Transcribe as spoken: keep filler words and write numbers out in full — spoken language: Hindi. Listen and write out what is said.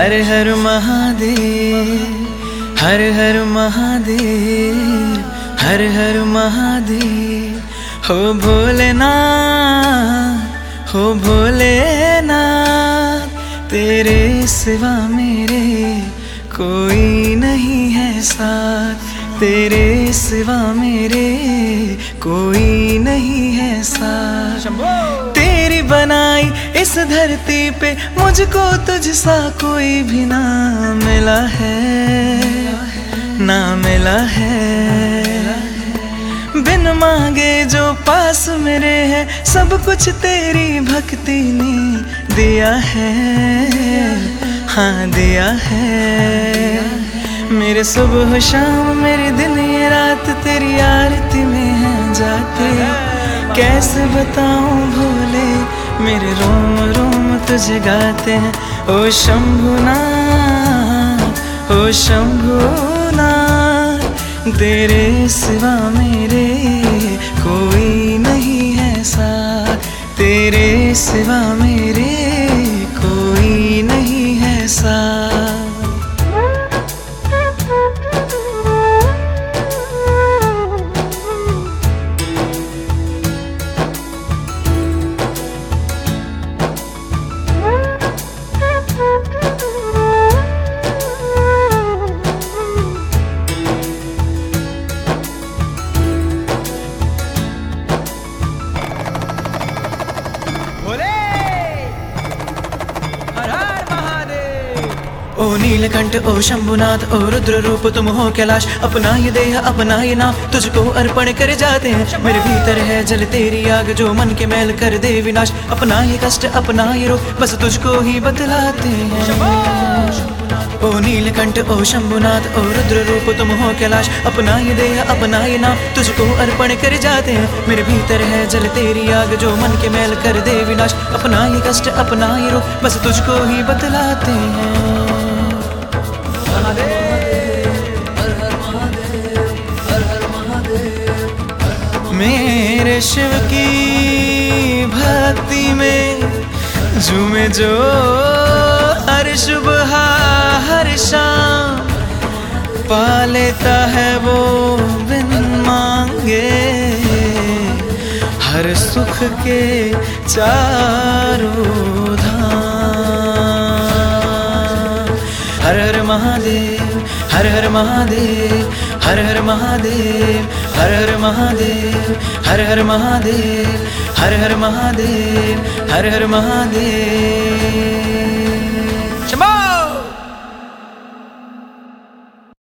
हर हर महादेव, हर हर महादेव, हर हर महादेव। हो भोलेनाथ, हो भोलेनाथ, तेरे सिवा मेरे कोई नहीं है साथ, तेरे सिवा मेरे कोई नहीं है साथ। तेरी बनाई इस धरती पे मुझको तुझसा कोई भी ना मिला है, ना मिला है। बिन मांगे जो पास मेरे है, सब कुछ तेरी भक्ति ने दिया है, हाँ दिया है। मेरे सुबह शाम मेरे दिन ये रात तेरी आरती में है जाते। कैसे बताऊं भोले, मेरे रोम रोम तुझे गाते हैं। ओ शंभुनाथ, ओ शंभुनाथ, तेरे सिवा मेरे कोई नहीं है साथ, तेरे सिवा मेरे कोई नहीं है साथ। ओ नीलकंठ, ओ शंभुनाथ, ओ रुद्र रूप तुम हो कैलाश। अपना ये देह अपना ये नाम तुझको अर्पण कर जाते हैं। मेरे भीतर है जल तेरी आग जो मन के मैल कर दे विनाश। अपना ये कष्ट अपना ये रोग बस तुझको ही बतलाते हैं। ओ नीलकंठ, ओ शंभुनाथ, ओ रुद्र रूप तुम हो कैलाश। अपना ये देह अपना ये नाम तुझको अर्पण कर जाते हैं। मेरे भीतर है जल तेरी आग जो मन के मैल कर दे विनाश। अपना ये कष्ट अपना ये रोग बस तुझको ही बतलाते हैं। मेरे शिव की भक्ति में झूमे जो हर सुबह हर शाम, पा लेता है वो बिन मांगे हर सुख के चारों धाम। हर हर महादेव, हर हर महादेव, हर हर महादेव, हर हर महादेव, हर हर महादेव, हर हर महादेव, हर हर महादेव।